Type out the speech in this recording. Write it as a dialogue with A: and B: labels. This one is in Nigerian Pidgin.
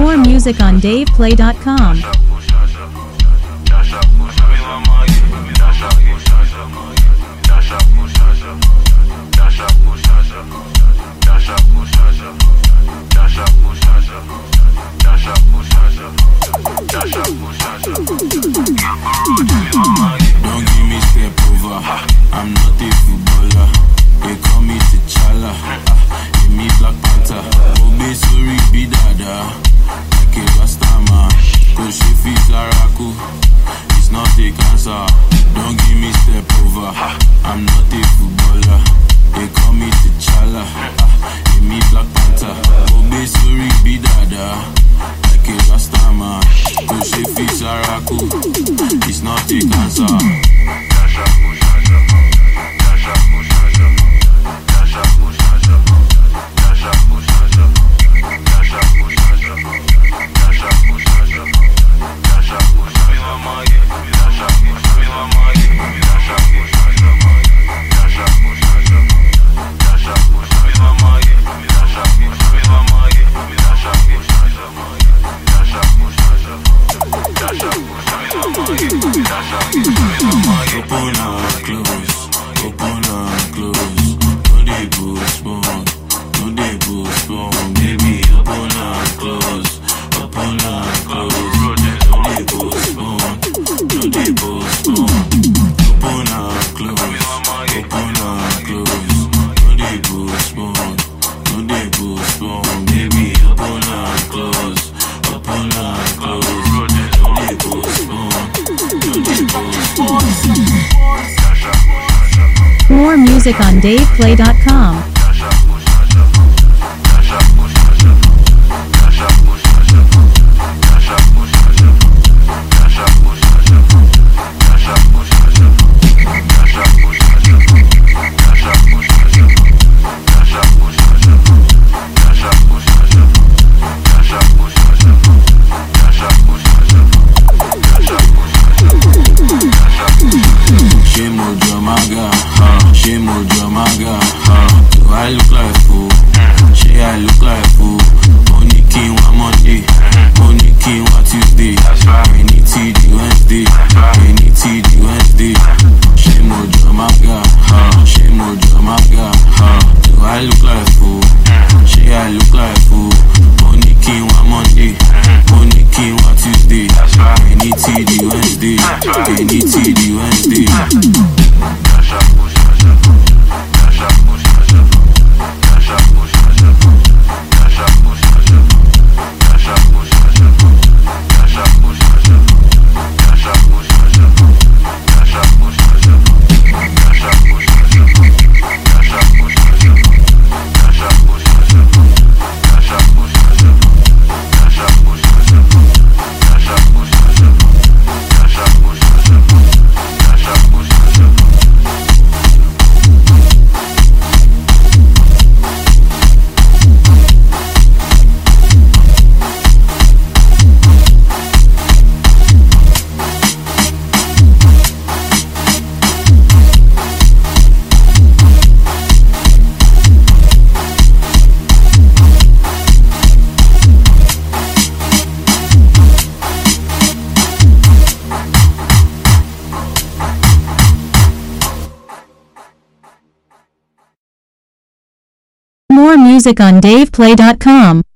A: More music on DavePlay.com.
B: Don't give me step over. I'm not a footballer. They call me T'Challa. Give me Black Panther. Obe sorry be dada. Like a Rastama. Cause she feels Araku. It's not a cancer. Don't give me step over. I'm not a footballer. They call me T'Challa. Give me Black Panther. Obe sorry be dada. Like a Rastama. Cause she feels Araku. It's not a cancer. Open and close, open and close. No dey postpone, no dey postpone. Baby, open and close, open and close. No dey postpone, no dey postpone. Open and close, open and close. No dey postpone, no dey postpone. Baby, open and close, open and close. No dey postpone, no dey postpone.
A: More music on DavePlay.com.
B: Do I look like a fool? Shey I look like a fool. Only king one Monday, only king one Tuesday. Any TD Wednesday, any TD Wednesday. Shey mojo maga, shey mojo maga. Do I look like a fool? Shey I look like a fool. Only king one Monday, only king one Tuesday. Any TD Wednesday, any TD Wednesday.
A: More music on DavePlay.com.